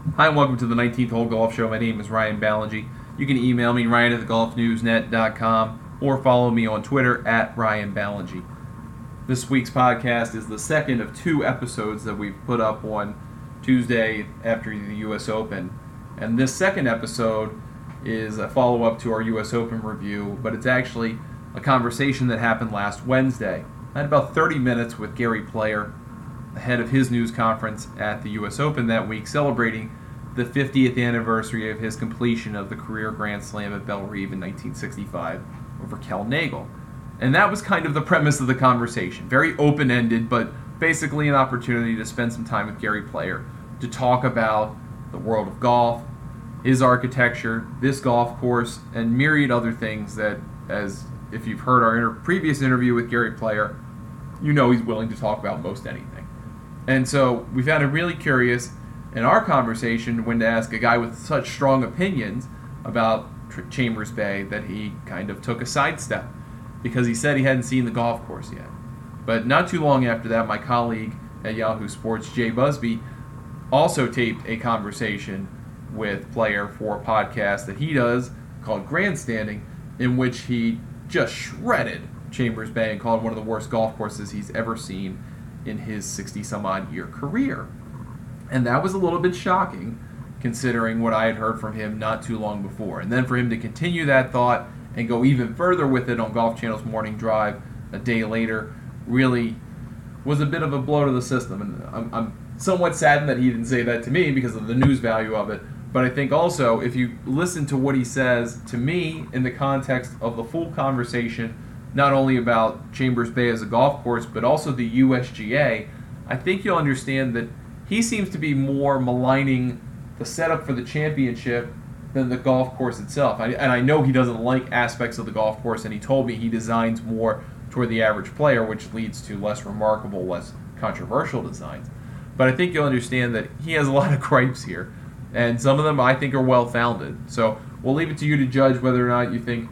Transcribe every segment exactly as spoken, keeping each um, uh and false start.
Hi and welcome to the nineteenth Hole Golf Show. My name is Ryan Ballingy. You can email me, Ryan at the golf news net dot com, or follow me on Twitter at Ryan Ballingy. This week's podcast is the second of two episodes that we've put up on Tuesday after the U S Open. And this second episode is a follow-up to our U S Open review, but it's actually a conversation that happened last Wednesday. I had about thirty minutes with Gary Player ahead of his news conference at the U S Open that week, celebrating the fiftieth anniversary of his completion of the career Grand Slam at Bellerive in nineteen sixty-five over Kel Nagle. And that was kind of the premise of the conversation. Very open-ended, but basically an opportunity to spend some time with Gary Player to talk about the world of golf, his architecture, this golf course, and myriad other things that, as if you've heard our inter- previous interview with Gary Player, you know he's willing to talk about most anything. And so we found it really curious in our conversation when to ask a guy with such strong opinions about Chambers Bay that he kind of took a sidestep because he said he hadn't seen the golf course yet. But not too long after that, my colleague at Yahoo Sports, Jay Busby, also taped a conversation with Player for a podcast that he does called Grandstanding, in which he just shredded Chambers Bay and called it one of the worst golf courses he's ever seen in his sixty-some-odd year career. And that was a little bit shocking, considering what I had heard from him not too long before. And then for him to continue that thought and go even further with it on Golf Channel's Morning Drive a day later really was a bit of a blow to the system. And I'm, I'm somewhat saddened that he didn't say that to me because of the news value of it. But I think also, if you listen to what he says to me in the context of the full conversation, not only about Chambers Bay as a golf course, but also the U S G A, I think you'll understand that he seems to be more maligning the setup for the championship than the golf course itself. I, and I know he doesn't like aspects of the golf course, and he told me he designs more toward the average player, which leads to less remarkable, less controversial designs. But I think you'll understand that he has a lot of gripes here, and some of them I think are well-founded. So we'll leave it to you to judge whether or not you think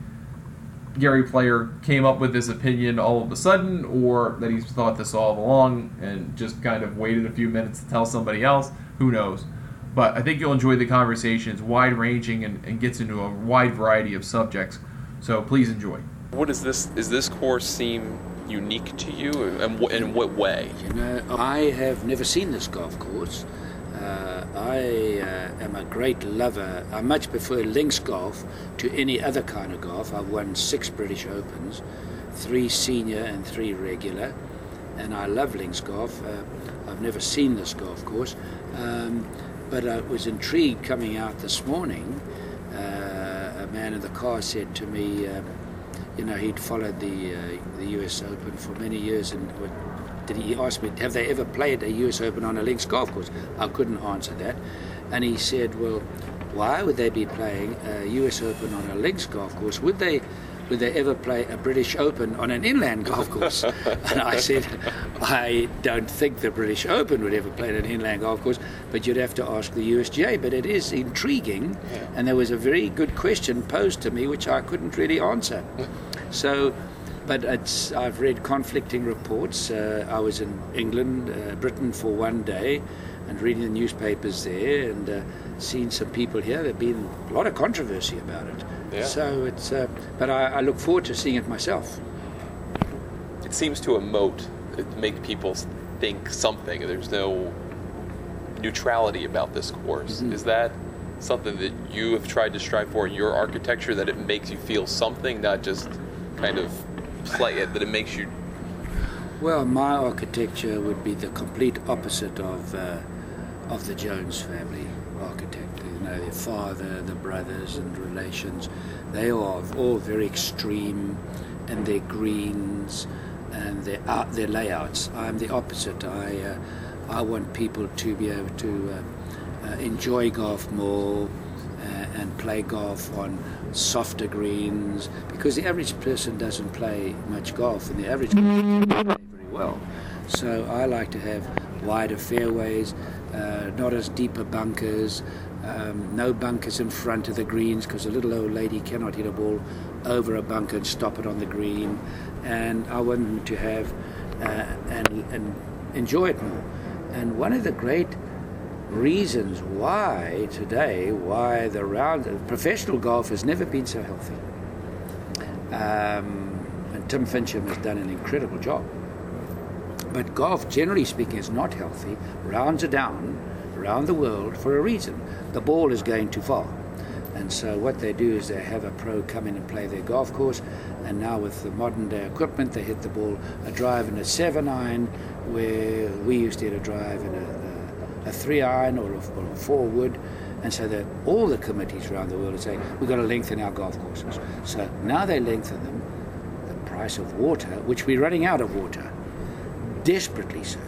Gary Player came up with this opinion all of a sudden, or that he's thought this all along and just kind of waited a few minutes to tell somebody else. Who knows? But I think you'll enjoy the conversation. It's wide-ranging and, and gets into a wide variety of subjects. So please enjoy. What is this? Is this course seem unique to you, and in what way? You know, I have never seen this golf course. Uh, I uh, am a great lover. I much prefer links golf to any other kind of golf. I've won six British Opens, three senior and three regular, and I love links golf. Uh, I've never seen this golf course, um, but I was intrigued coming out this morning. Uh, a man in the car said to me, uh, you know, he'd followed the uh, the U S Open for many years, and did he asked me, have they ever played a U S Open on a links golf course? I couldn't answer that. And he said, well, why would they be playing a U S Open on a links golf course? Would they would they ever play a British Open on an inland golf course? And I said, I don't think the British Open would ever play an inland golf course, but you'd have to ask the U S G A. But it is intriguing, yeah. And there was a very good question posed to me which I couldn't really answer. So, but it's, I've read conflicting reports. Uh, I was in England, uh, Britain for one day, and reading the newspapers there, and uh, seen some people here. There's been a lot of controversy about it. Yeah. So it's, uh, but I, I look forward to seeing it myself. It seems to emote, it make people think something. There's no neutrality about this course. Mm-hmm. Is that something that you have tried to strive for in your architecture, that it makes you feel something, not just kind of play it, that it makes you... Well, my architecture would be the complete opposite of uh, of the Jones family architect. You know, their father, the brothers and relations, they are all very extreme, and their greens and their out, their layouts. I'm the opposite. I uh, I want people to be able to uh, uh, enjoy golf more uh, and play golf on softer greens, because the average person doesn't play much golf, and the average person doesn't play very well. So I like to have wider fairways, uh, not as deeper bunkers, um, no bunkers in front of the greens, because a little old lady cannot hit a ball over a bunker and stop it on the green. And I want them to have uh, and, and enjoy it more. And one of the great reasons why today, why the round professional golf has never been so healthy. Um, and Tim Fincham has done an incredible job. But golf, generally speaking, is not healthy. Rounds are down around the world for a reason. The ball is going too far. And so what they do is they have a pro come in and play their golf course, and now with the modern day equipment, they hit the ball a drive in a seven iron, where we used to hit a drive in a, a, a three iron or a, or a four wood. And so that all the committees around the world are saying, we've got to lengthen our golf courses. So now they lengthen them. The price of water, which we're running out of water, desperately so.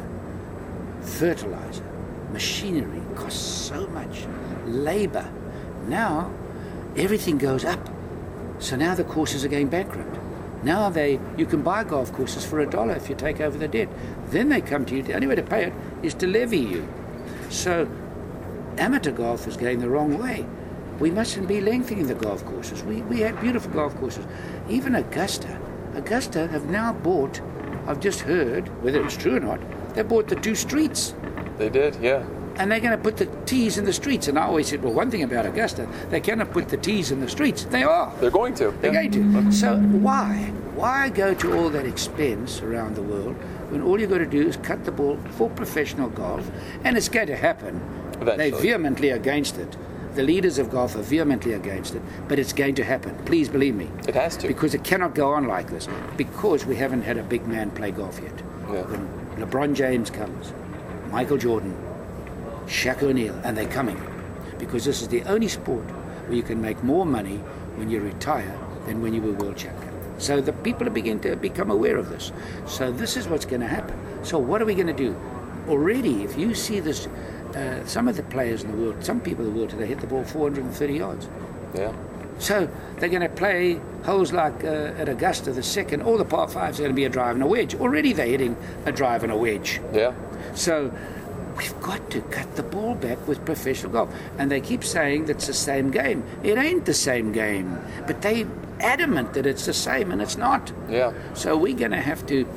Fertilizer, machinery costs so much. Labor. Now everything goes up. So now the courses are going bankrupt. Now they you can buy golf courses for a dollar if you take over the debt. Then they come to you. The only way to pay it is to levy you. So amateur golf is going the wrong way. We mustn't be lengthening the golf courses. We we had beautiful golf courses. Even Augusta. Augusta have now bought, I've just heard, whether it's true or not, they bought the two streets. They did, yeah. And they're going to put the tees in the streets. And I always said, well, one thing about Augusta, they cannot put the tees in the streets. They are. They're going to. They're yeah. going to. So why? Why go to all that expense around the world when all you've got to do is cut the ball for professional golf? And it's going to happen. Eventually. They're vehemently against it. The leaders of golf are vehemently against it, but it's going to happen. Please believe me. It has to. Because it cannot go on like this. Because we haven't had a big man play golf yet. Yeah. When LeBron James comes, Michael Jordan, Shaq O'Neal, and they're coming. Because this is the only sport where you can make more money when you retire than when you were world champion. So the people are beginning to become aware of this. So this is what's going to happen. So what are we going to do? Already, if you see this, uh, some of the players in the world, some people in the world today hit the ball four hundred thirty yards. Yeah. So they're going to play holes like uh, at Augusta, the second, all the par fives are going to be a drive and a wedge. Already they're hitting a drive and a wedge. Yeah. So we've got to cut the ball back with professional golf. And they keep saying that it's the same game. It ain't the same game. But they adamant that it's the same, and it's not. Yeah. So we're going to have to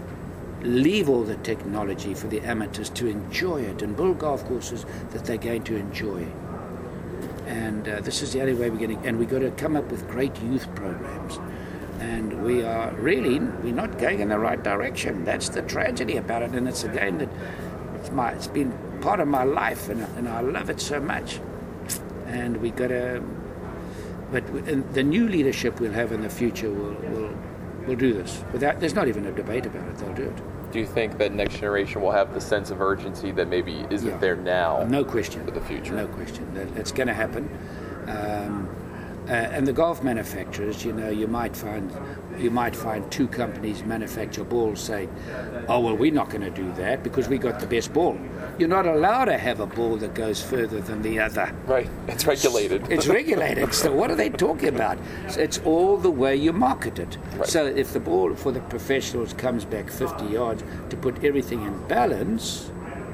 leave all the technology for the amateurs to enjoy it and build golf courses that they're going to enjoy. And uh, this is the only way we're getting, and we've got to come up with great youth programs. And we are really, we're not going in the right direction. That's the tragedy about it, and it's a game that it's, my, it's been part of my life, and, and I love it so much. And we got to, but and the new leadership we'll have in the future will will will do this. Without, there's not even a debate about it. They'll do it. Do you think that next generation will have the sense of urgency that maybe isn't Yeah. there now? No question. For the future. No question. That, it's going to happen. Um, uh, and the golf manufacturers, you know, you might find you might find two companies manufacture balls saying, "Oh well, we're not going to do that because we got the best ball." You're not allowed to have a ball that goes further than the other. Right. It's regulated. It's regulated. So what are they talking about? It's all the way you market it. Right. So if the ball for the professionals comes back fifty yards to put everything in balance,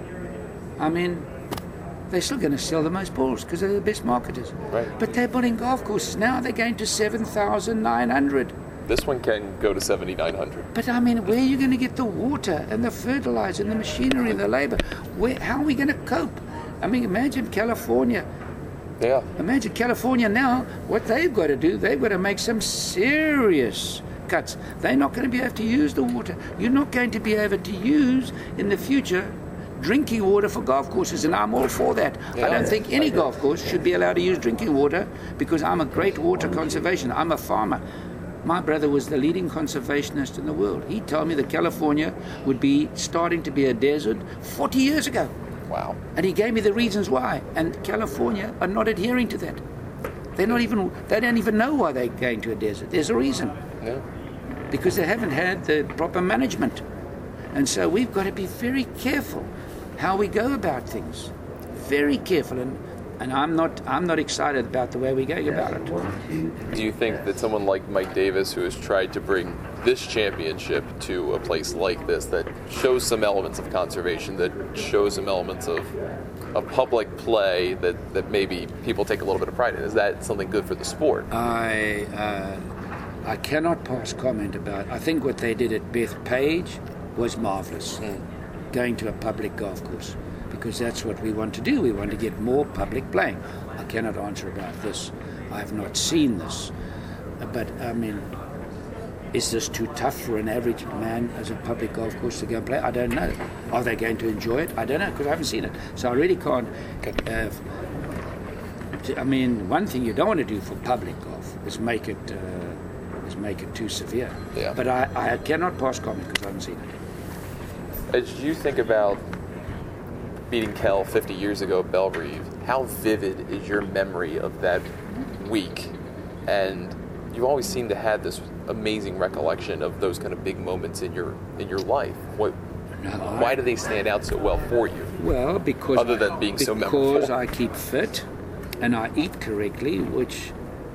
I mean, they're still going to sell the most balls because they're the best marketers. Right. But they're building golf courses now. They're going to seven thousand nine hundred. This one can go to seventy-nine hundred. But I mean, where are you going to get the water and the fertilizer and the machinery and the labor? Where, how are we going to cope? I mean, imagine California. Yeah. Imagine California now, what they've got to do, they've got to make some serious cuts. They're not going to be able to use the water. You're not going to be able to use, in the future, drinking water for golf courses, and I'm all for that. Yeah. I don't think any golf course should be allowed to use drinking water because I'm a great water conservation. I'm a farmer. My brother was the leading conservationist in the world. He told me that California would be starting to be a desert forty years ago. Wow. And he gave me the reasons why. And California are not adhering to that. They're not even, they don't even know why they're going to a desert. There's a reason. Yeah. Because they haven't had the proper management. And so we've got to be very careful how we go about things. Very careful. And, and I'm not I'm not excited about the way we're going about it. Do you think that someone like Mike Davis, who has tried to bring this championship to a place like this, that shows some elements of conservation, that shows some elements of of public play, that, that maybe people take a little bit of pride in, is that something good for the sport? I uh, I cannot pass comment about. I think what they did at Bethpage was marvelous. Mm. Going to a public golf course. because that's what we want to do. We want to get more public playing. I cannot answer about this. I have not seen this. But, I mean, is this too tough for an average man as a public golf course to go and play? I don't know. Are they going to enjoy it? I don't know, because I haven't seen it. So I really can't... Uh, I mean, one thing you don't want to do for public golf is make it uh, is make it too severe. Yeah. But I, I cannot pass comment because I haven't seen it. As you think about beating Kell fifty years ago at Bellerive, how vivid is your memory of that week? And you always seem to have this amazing recollection of those kind of big moments in your in your life. What, no, why I, do they stand out so well for you? Well, because other than being because so memorable, because I keep fit and I eat correctly, which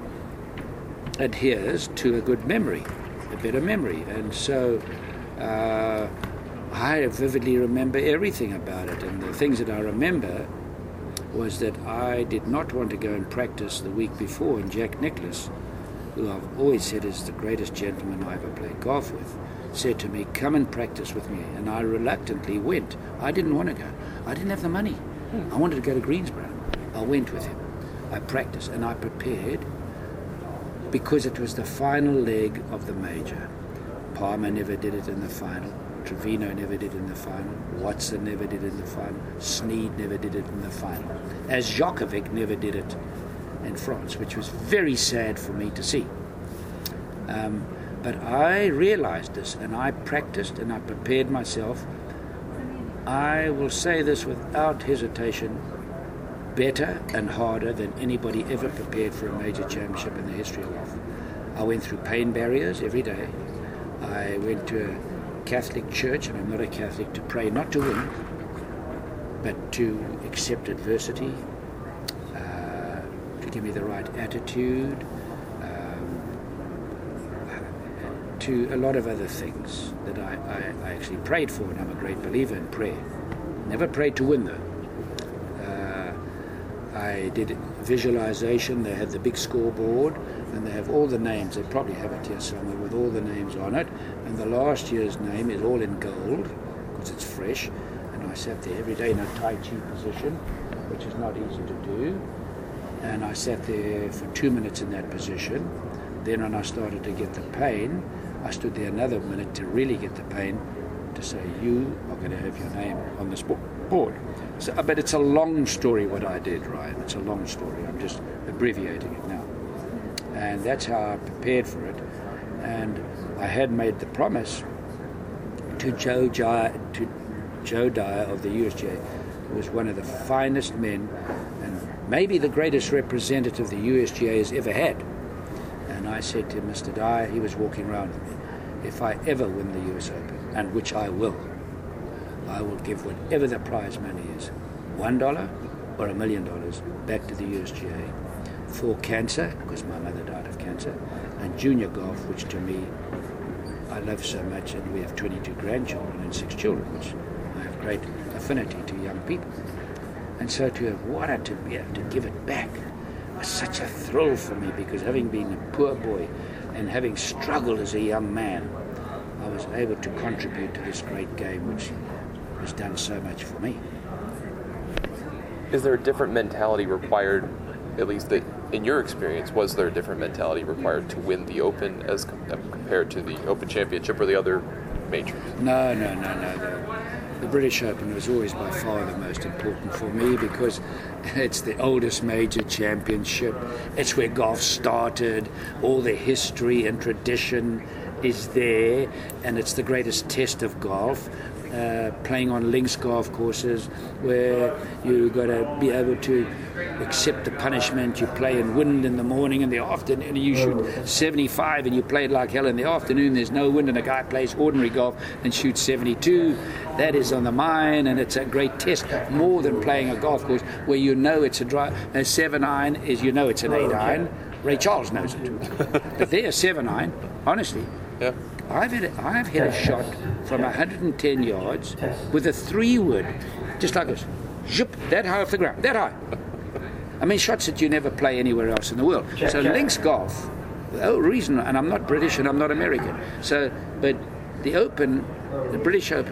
adheres to a good memory, a better memory, and so uh, I vividly remember everything about it. And the things that I remember was that I did not want to go and practice the week before, and Jack Nicklaus, who I've always said is the greatest gentleman I ever played golf with, said to me, come and practice with me. And I reluctantly went. I didn't want to go. I didn't have the money. Hmm. I wanted to go to Greensboro. I went with him. I practiced and I prepared because it was the final leg of the major. Palmer never did it in the final. Trevino never did it in the final. Watson never did it in the final. Snead never did it in the final. As Djokovic never did it in France, which was very sad for me to see. Um, but I realized this, and I practiced and I prepared myself. I will say this without hesitation, better and harder than anybody ever prepared for a major championship in the history of golf. I went through pain barriers every day. I went to a Catholic church, and I'm not a Catholic, to pray not to win, but to accept adversity, uh, to give me the right attitude, um, to a lot of other things that I, I, I actually prayed for, and I'm a great believer in prayer. Never prayed to win, though. I did visualization. They had the big scoreboard, and they have all the names. They probably have it here somewhere with all the names on it. And the last year's name is all in gold because it's fresh. And I sat there every day in a Tai Chi position, which is not easy to do. And I sat there for two minutes in that position. Then when I started to get the pain, I stood there another minute to really get the pain, to say, you are going to have your name on this board. So, but it's a long story what I did, Ryan. It's a long story. I'm just abbreviating it now. And that's how I prepared for it. And I had made the promise to Joe Dyer, to Joe Dyer of the U S G A, who was one of the finest men and maybe the greatest representative the U S G A has ever had. And I said to Mister Dyer, he was walking around with me, if I ever win the U S Open, and which I will, I will give whatever the prize money is, one dollar or a million dollars, back to the U S G A for cancer, because my mother died of cancer, and junior golf, which to me I love so much, and we have twenty-two grandchildren and six children, which I have great affinity to young people. And so to have wanted to be able to give it back was such a thrill for me, because having been a poor boy and having struggled as a young man, I was able to contribute to this great game, which has done so much for me. Is there a different mentality required, at least that in your experience, was there a different mentality required to win the Open as com- compared to the Open Championship or the other majors? No, no, no, no. The, the British Open was always by far the most important for me, because it's the oldest major championship. It's where golf started. All the history and tradition is there, and it's the greatest test of golf. Uh, playing on links golf courses where you've got to be able to accept the punishment. You play in wind in the morning, in the afternoon, and you shoot seventy-five, and you play it like hell in the afternoon. There's no wind, and a guy plays ordinary golf and shoots seventy-two. That is on the mind, and it's a great test, more than playing a golf course where you know it's a, dry, a seven iron is you know it's an eight iron. Ray Charles knows it. But they're a seven iron, honestly. Yeah. I've hit a, I've hit a shot from one hundred ten yards with a three wood, just like this, zip, that high off the ground, that high. I mean, shots that you never play anywhere else in the world. So links golf, the reason, and I'm not British and I'm not American. So, but the Open, the British Open,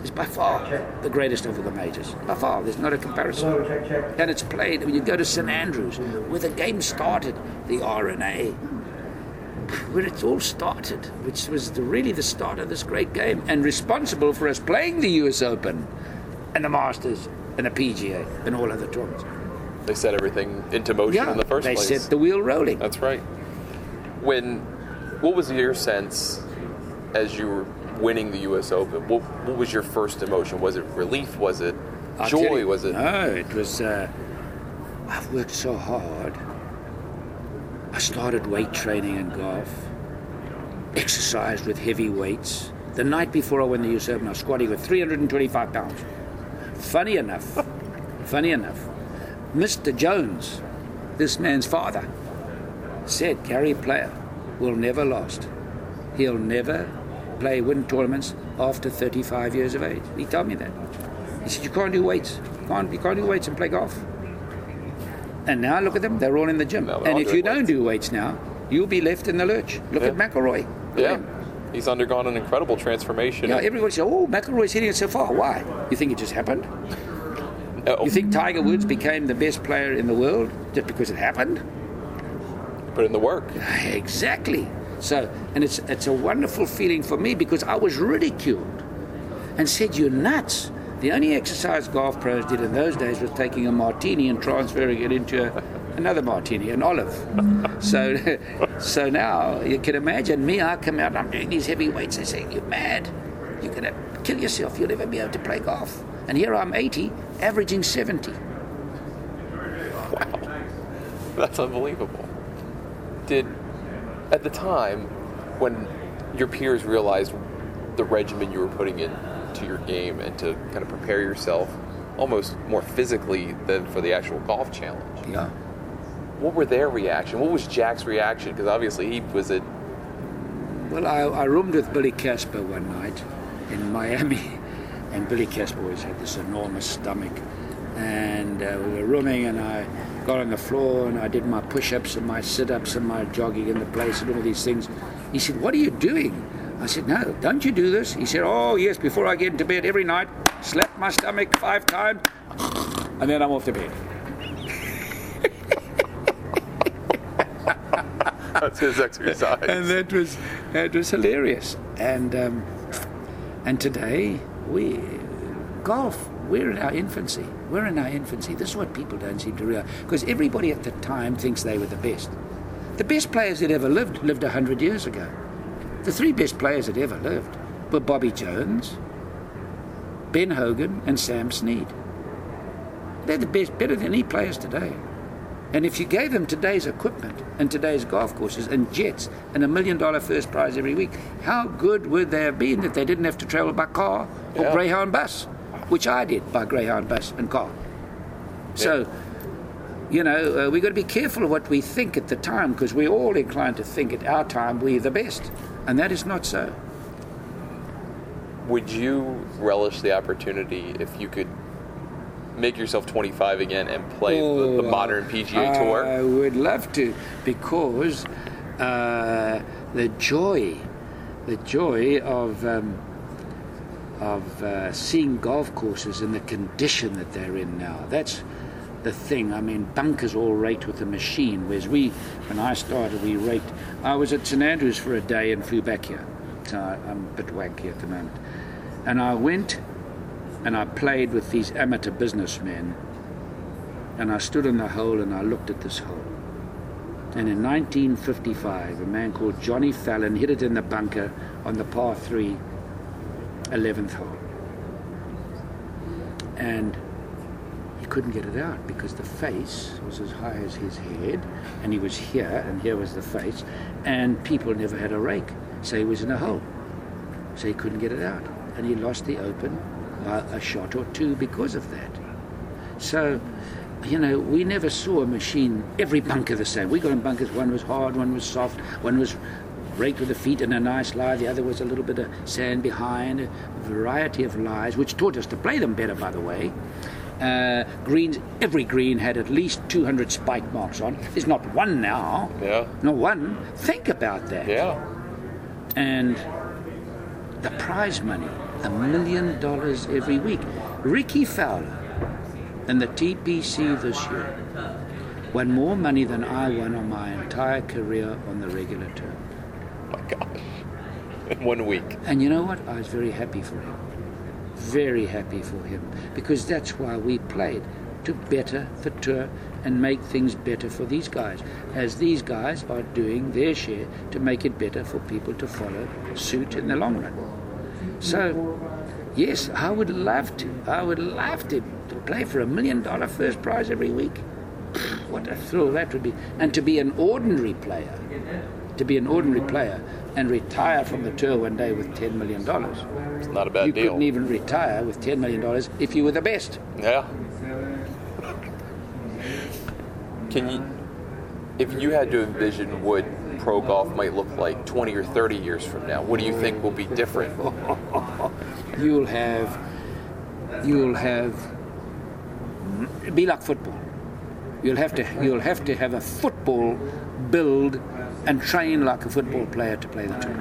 is by far the greatest of all the majors. By far, there's not a comparison. And it's played, when you go to Saint Andrews, where the game started, the R N A, where it all started, which was the, really the start of this great game, and responsible for us playing the U S Open and the Masters and the P G A and all other tournaments. They set everything into motion Yeah, in the first they place. set the wheel rolling. That's right. When, what was your sense as you were winning the U S Open? What, what was your first emotion? Was it relief? Was it I'll tell joy? you, Was it? No, it was, uh, I've worked so hard. I started weight training in golf, exercised with heavy weights. The night before I won the U S Open, I was squatting with three hundred twenty-five pounds. Funny enough, funny enough, Mister Jones, this man's father, said Gary Player will never last. He'll never play, win tournaments after thirty-five years of age. He told me that. He said, you can't do weights. You can't, you can't do weights and play golf. And now look at them, they're all in the gym. No, they're and all if doing you don't weights. do weights now, you'll be left in the lurch. Look Yeah. at McIlroy. Look Yeah. at him. He's undergone an incredible transformation. Yeah, everybody says, oh, McIlroy's hitting it so far. Why? You think it just happened? No. You think Tiger Woods became the best player in the world just because it happened? Put in the work. Exactly. So, and it's it's a wonderful feeling for me because I was ridiculed and said, you're nuts. The only exercise golf pros did in those days was taking a martini and transferring it into a, another martini, an olive. so so now you can imagine me, I come out and I'm doing these heavy weights. They say, you're mad. You're going to kill yourself. You'll never be able to play golf. And here I'm eighty, averaging seventy. Wow. That's unbelievable. Did, at the time, when your peers realized the regimen you were putting into your game and to kind of prepare yourself almost more physically than for the actual golf challenge, Yeah. what were their reaction? What was Jack's reaction? Because obviously he was at... Well, I, I roomed with Billy Casper one night in Miami, and Billy Casper always had this enormous stomach, and uh, we were rooming, and I got on the floor, and I did my push-ups and my sit-ups and my jogging in the place and all these things. He said, what are you doing? I said, no, don't you do this? He said, oh, yes, before I get into bed every night, slap my stomach five times, and then I'm off to bed. That's his exercise. And that was that was hilarious. And um, and today we golf. We're in our infancy. We're in our infancy. This is what people don't seem to realize. Because everybody at the time thinks they were the best. The best players that ever lived lived a hundred years ago. The three best players that ever lived were Bobby Jones, Ben Hogan, and Sam Snead. They're the best, better than any players today. And if you gave them today's equipment and today's golf courses and jets and a million dollar first prize every week, how good would they have been if they didn't have to travel by car or Yeah. Greyhound bus, which I did by Greyhound bus and car. So, you know, uh, we've got to be careful of what we think at the time, because we're all inclined to think at our time we're the best. And that is not so. Would you relish the opportunity if you could make yourself twenty-five again and play Oh, the, the modern P G A I Tour? I would love to, because uh, the joy, the joy of um, of uh, seeing golf courses in the condition that they're in now. That's the thing. I mean, bunkers all rate with the machine, whereas we, when I started, we raked. I was at Saint Andrews for a day and flew back here, so I, I'm a bit wanky at the moment. And I went and I played with these amateur businessmen, and I stood in the hole and I looked at this hole. And in nineteen fifty-five, a man called Johnny Fallon hit it in the bunker on the par three, eleventh hole. And he couldn't get it out because the face was as high as his head, and he was here, and here was the face, and people never had a rake, so he was in a hole. So he couldn't get it out, and he lost the Open by a shot or two because of that. So, you know, we never saw a machine, every bunker the same. We got in bunkers, one was hard, one was soft, one was raked with the feet and a nice lie, the other was a little bit of sand behind, a variety of lies, which taught us to play them better, by the way. Uh, greens, every green had at least two hundred spike marks on. There's not one now. Yeah. Not one. Think about that. Yeah. And the prize money A million dollars every week. Ricky Fowler and the T P C this year won more money than I won on my entire career on the regular tour. Oh my gosh. In one week. And you know what? I was very happy for him. Very happy for him. Because that's why we played, to better the tour and make things better for these guys, as these guys are doing their share to make it better for people to follow suit in the long run. So, yes, I would love to. I would love to, to play for a million dollar first prize every week. What a thrill that would be. And to be an ordinary player, to be an ordinary player and retire from the tour one day with ten million dollars. It's not a bad you deal. You couldn't even retire with ten million dollars if you were the best. Yeah. Can you, if you had to envision what pro golf might look like twenty or thirty years from now, what do you think will be different? You'll have, you'll have, it'll be like football. You'll have to, you'll have to have a football build and train like a football player to play the tour.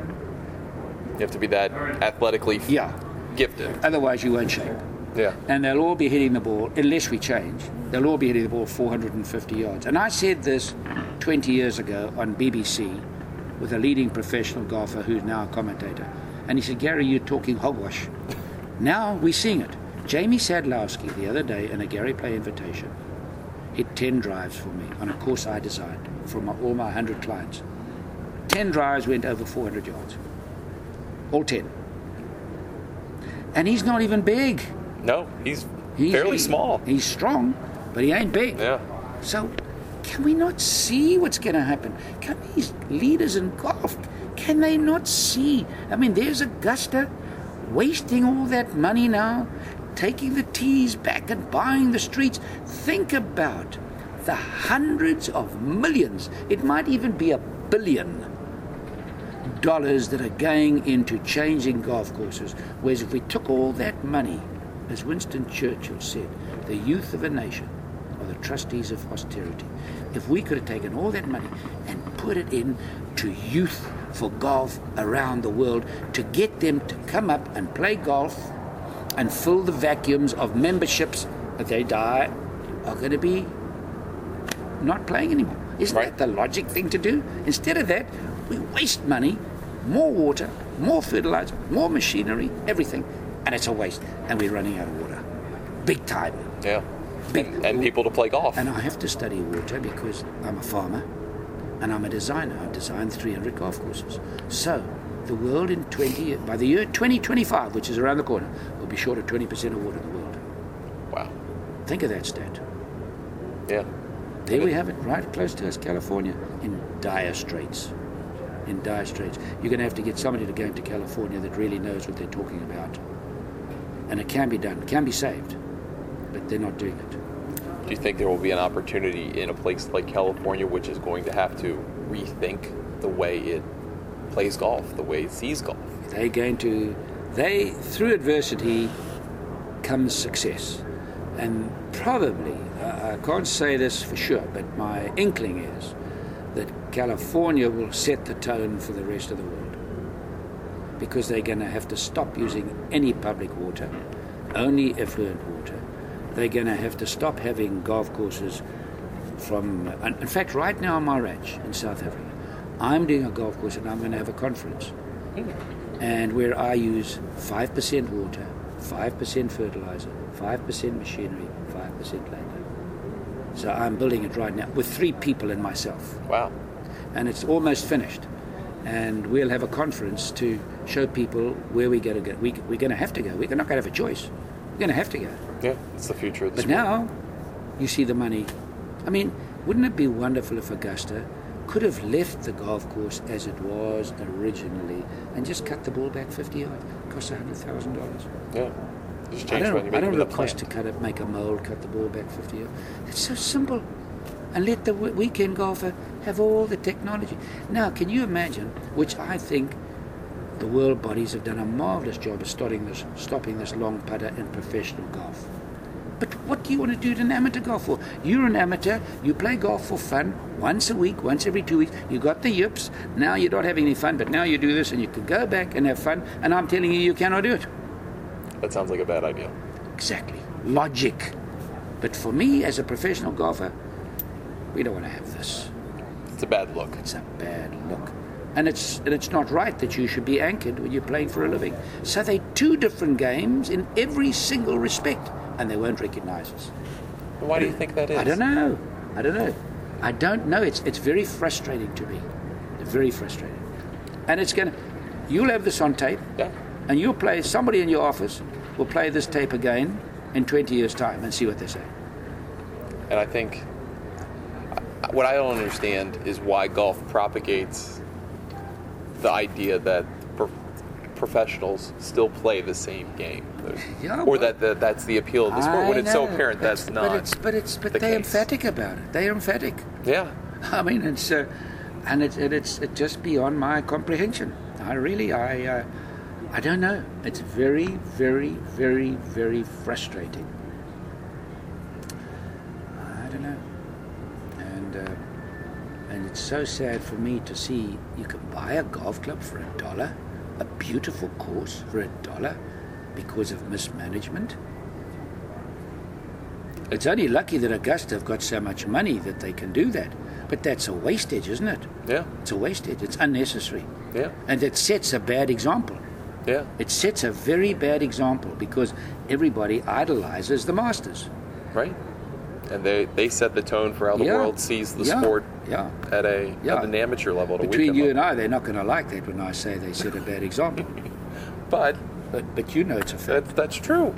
You have to be that athletically yeah. gifted. Otherwise, you won't shape. Yeah. And they'll all be hitting the ball, unless we change, they'll all be hitting the ball four hundred fifty yards. And I said this twenty years ago on B B C with a leading professional golfer who's now a commentator. And he said, Gary, you're talking hogwash. Now we're seeing it. Jamie Sadlowski the other day in a Gary Play invitation hit ten drives for me on a course I designed for my, all my one hundred clients. ten drives went over four hundred yards. All ten. And he's not even big. No, he's, he's fairly he, small. He's strong, but he ain't big. Yeah. So can we not see what's going to happen? Can these leaders in golf, can they not see? I mean, there's Augusta wasting all that money now, taking the tees back and buying the streets. Think about the hundreds of millions, it might even be a billion dollars that are going into changing golf courses. Whereas if we took all that money, as Winston Churchill said, the youth of a nation are the trustees of posterity. If we could have taken all that money and put it in to youth for golf around the world, to get them to come up and play golf and fill the vacuums of memberships that they die are going to be not playing anymore. Isn't right. that the logic thing to do? Instead of that, we waste money, more water, more fertilizer, more machinery, everything, and it's a waste. And we're running out of water. Big time. Yeah. Big, and, and people to play golf. And I have to study water because I'm a farmer and I'm a designer. I've designed three hundred golf courses. So the world in twenty, by the year twenty twenty-five, which is around the corner, will be short of twenty percent of water in the world. Wow. Think of that stat. Yeah. There we have it, right close to us, California, in dire straits. In dire straits. You're going to have to get somebody to go into California that really knows what they're talking about. And it can be done, it can be saved, but they're not doing it. Do you think there will be an opportunity in a place like California which is going to have to rethink the way it plays golf, the way it sees golf? They're going to, they, through adversity comes success. And probably, uh, I can't say this for sure, but my inkling is that California will set the tone for the rest of the world. Because they're going to have to stop using any public water, only effluent water. They're going to have to stop having golf courses from... In fact, right now on my ranch in South Africa, I'm doing a golf course and I'm going to have a conference. And where I use five percent water, five percent fertilizer, five percent machinery, five percent labor. So I'm building it right now with three people and myself. Wow. And it's almost finished. And we'll have a conference to show people where we're going to go. We, we're going to have to go. We're not going to have a choice. We're going to have to go. Yeah, it's the future of the But sport. now, you see the money. I mean, wouldn't it be wonderful if Augusta could have left the golf course as it was originally and just cut the ball back fifty yards? It costs one hundred thousand dollars. Yeah. Just I change don't, when you I make don't it know the the cost to plan. cut it, make a mold, cut the ball back fifty yards. It's so simple. And let the w- weekend golfer have all the technology. Now, can you imagine, which I think the world bodies have done a marvellous job of stopping this, stopping this long putter in professional golf. But what do you want to do it in amateur golf for? You're an amateur, you play golf for fun, once a week, once every two weeks, you got the yips, now you're not having any fun, but now you do this and you can go back and have fun, and I'm telling you, you cannot do it. That sounds like a bad idea. Exactly. Logic. But for me, as a professional golfer, we don't want to have this. It's a bad look. It's a bad look. And it's and it's not right that you should be anchored when you're playing for a living. So they're two different games in every single respect, and they won't recognize us. Why do you think that is? I don't know. I don't know. I don't know. It's it's very frustrating to me. Very frustrating. And it's going to... You'll have this on tape. Yeah. And you'll play... Somebody in your office will play this tape again in twenty years' time and see what they say. And I think... What I don't understand is why golf propagates the idea that pro- professionals still play the same game, yeah, or well, that the, that's the appeal of the sport. I When it's so know. apparent that's, that's not. But it's but it's but the they're case. emphatic about it. They're emphatic. Yeah. I mean, it's uh, and it's it, it's it's just beyond my comprehension. I really I uh, I don't know. It's very very very very frustrating. I don't know. And. Uh, And it's so sad for me to see you can buy a golf club for a dollar, a beautiful course for a dollar, because of mismanagement. It's only lucky that Augusta have got so much money that they can do that. But that's a wastage, isn't it? Yeah. It's a wastage. It's unnecessary. Yeah. And it sets a bad example. Yeah. It sets a very bad example because everybody idolizes the Masters. Right. And they, they set the tone for how the Yeah. world sees the Yeah. sport Yeah. at a Yeah. at an amateur level. At a Between weekend you level. and I, they're not going to like that when I say they set a bad example. But But but you know it's a fact. that, that's true.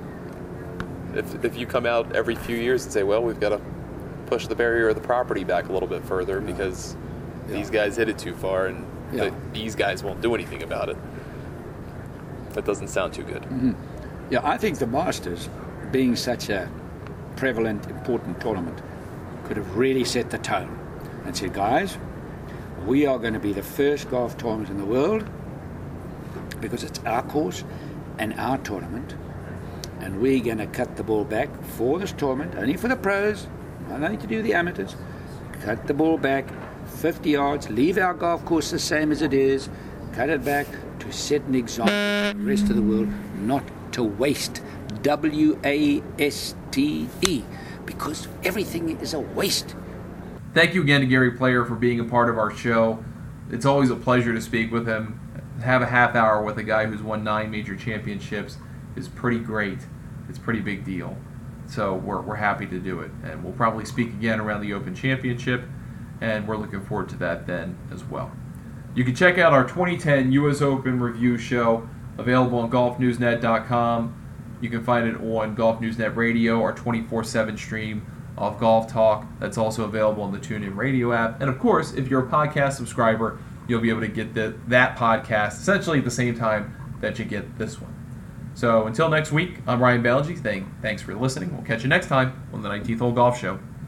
If if you come out every few years and say, well, we've got to push the barrier of the property back a little bit further because Yeah. these guys hit it too far and Yeah. the, these guys won't do anything about it. That doesn't sound too good. Mm-hmm. Yeah, I think the Masters, being such a prevalent, important tournament, could have really set the tone and said, guys, we are going to be the first golf tournament in the world because it's our course and our tournament, and we're going to cut the ball back for this tournament, only for the pros, not only to do the amateurs. Cut the ball back fifty yards, leave our golf course the same as it is, cut it back to set an example to the rest of the world, not to waste. W A S T E, because everything is a waste. Thank you again to Gary Player for being a part of our show. It's always a pleasure to speak with him. Have a half hour with a guy who's won nine major championships is pretty great. It's a pretty big deal. So we're, we're happy to do it. And we'll probably speak again around the Open Championship, and we're looking forward to that then as well. You can check out our twenty ten U S Open review show, available on golf news net dot com. You can find it on Golf News Net Radio, our twenty-four seven stream of Golf Talk. That's also available on the TuneIn Radio app. And of course, if you're a podcast subscriber, you'll be able to get the, that podcast essentially at the same time that you get this one. So until next week, I'm Ryan Balaji. Thank, thanks for listening. We'll catch you next time on the nineteenth Hole Golf Show.